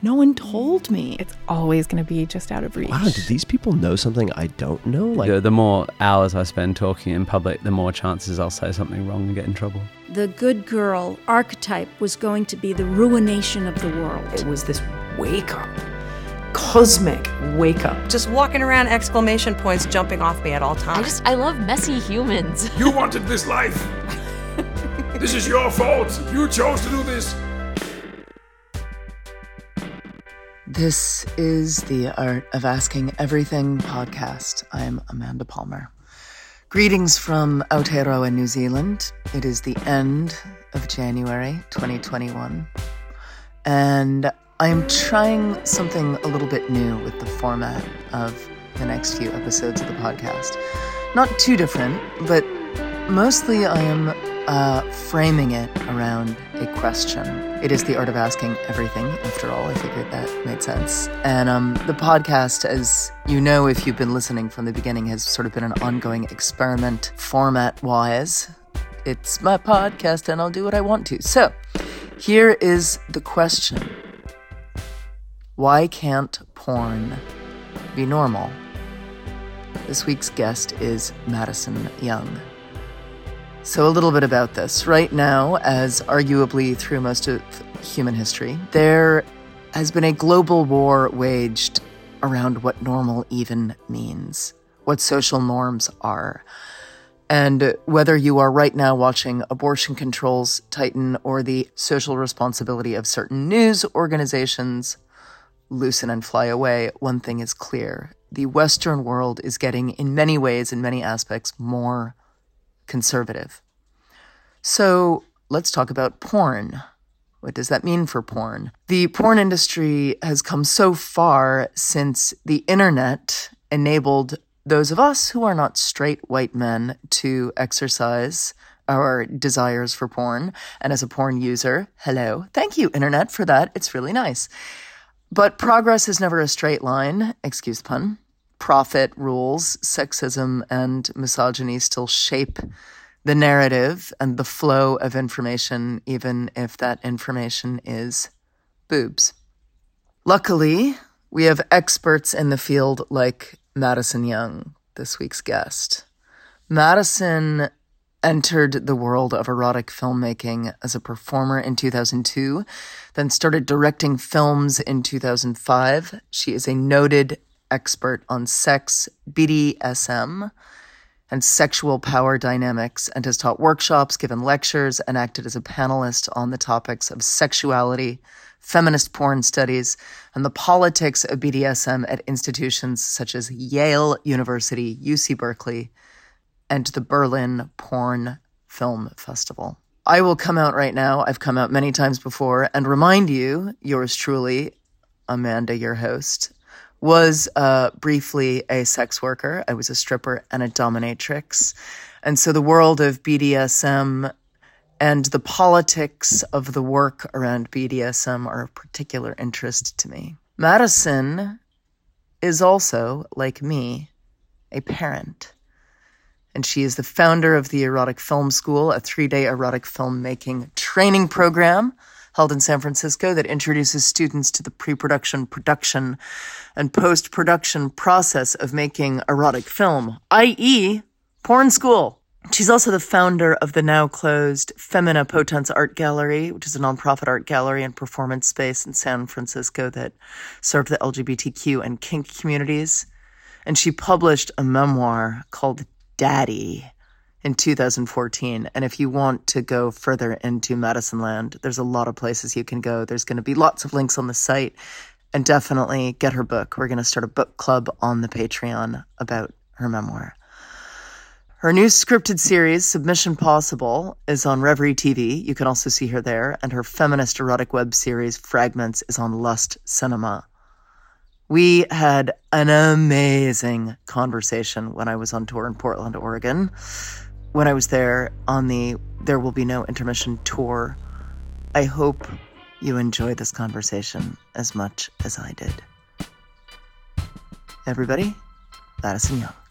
No one told me. It's always going to be just out of reach. Wow, do these people know something I don't know? Like, The more hours I spend talking in public, the more chances I'll say something wrong and get in trouble. The good girl archetype was going to be the ruination of the world. It was this wake-up, cosmic wake-up. Just walking around, exclamation points jumping off me at all times. I love messy humans. You wanted this life. This is your fault. You chose to do this. This is the Art of Asking Everything podcast. I'm Amanda Palmer. Greetings from Aotearoa, New Zealand. It is the end of January 2021. And I am trying something a little bit new with the format of the next few episodes of the podcast. Not too different, but mostly I am framing it around a question. It is the art of asking everything, after all. I figured that made sense. And the podcast, as you know if you've been listening from the beginning, has sort of been an ongoing experiment format-wise. It's my podcast and I'll do what I want to. So, here is the question. Why can't porn be normal? This week's guest is Madison Young. So a little bit about this. Right now, as arguably through most of human history, there has been a global war waged around what normal even means, what social norms are. And whether you are right now watching abortion controls tighten or the social responsibility of certain news organizations loosen and fly away, one thing is clear. The Western world is getting, in many ways, in many aspects, more conservative. So let's talk about porn. What does that mean for porn? The porn industry has come so far since the internet enabled those of us who are not straight white men to exercise our desires for porn. And as a porn user, hello. Thank you, internet, for that. It's really nice. But progress is never a straight line. Excuse the pun. Profit rules, sexism, and misogyny still shape the narrative and the flow of information, even if that information is boobs. Luckily, we have experts in the field like Madison Young, this week's guest. Madison entered the world of erotic filmmaking as a performer in 2002, then started directing films in 2005. She is a noted expert on sex, BDSM, and sexual power dynamics, and has taught workshops, given lectures, and acted as a panelist on the topics of sexuality, feminist porn studies, and the politics of BDSM at institutions such as Yale University, UC Berkeley, and the Berlin Porn Film Festival. I will come out right now, I've come out many times before, and remind you, yours truly, Amanda, your host, was briefly a sex worker. I was a stripper and a dominatrix. And so the world of BDSM and the politics of the work around BDSM are of particular interest to me. Madison is also, like me, a parent. And she is the founder of the Erotic Film School, a 3-day erotic filmmaking training program held in San Francisco that introduces students to the pre-production, production, and post-production process of making erotic film, i.e. porn school. She's also the founder of the now closed Femina Potens Art Gallery, which is a nonprofit art gallery and performance space in San Francisco that served the LGBTQ and kink communities. And she published a memoir called Daddy in 2014. And if you want to go further into Madison Land, there's a lot of places you can go. There's going to be lots of links on the site. And definitely get her book. We're going to start a book club on the Patreon about her memoir. Her new scripted series, Submission Possible, is on Reverie TV. You can also see her there. And her feminist erotic web series, Fragments, is on Lust Cinema. We had an amazing conversation when I was on tour in Portland, Oregon. When I was there on the There Will Be No Intermission tour. I hope you enjoy this conversation as much as I did. Everybody, Madison Young.